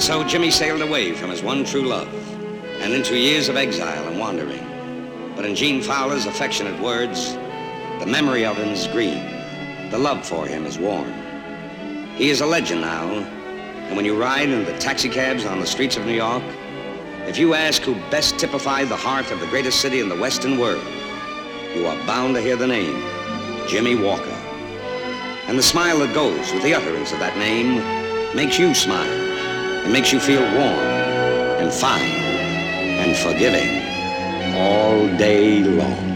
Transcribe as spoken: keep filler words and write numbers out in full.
so Jimmy sailed away from his one true love and into years of exile and wandering. But in Gene Fowler's affectionate words, the memory of him is green. The love for him is warm. He is a legend now, and when you ride in the taxicabs on the streets of New York, if you ask who best typified the heart of the greatest city in the Western world, you are bound to hear the name, Jimmy Walker. And the smile that goes with the utterance of that name makes you smile. It makes you feel warm and fine and forgiving all day long.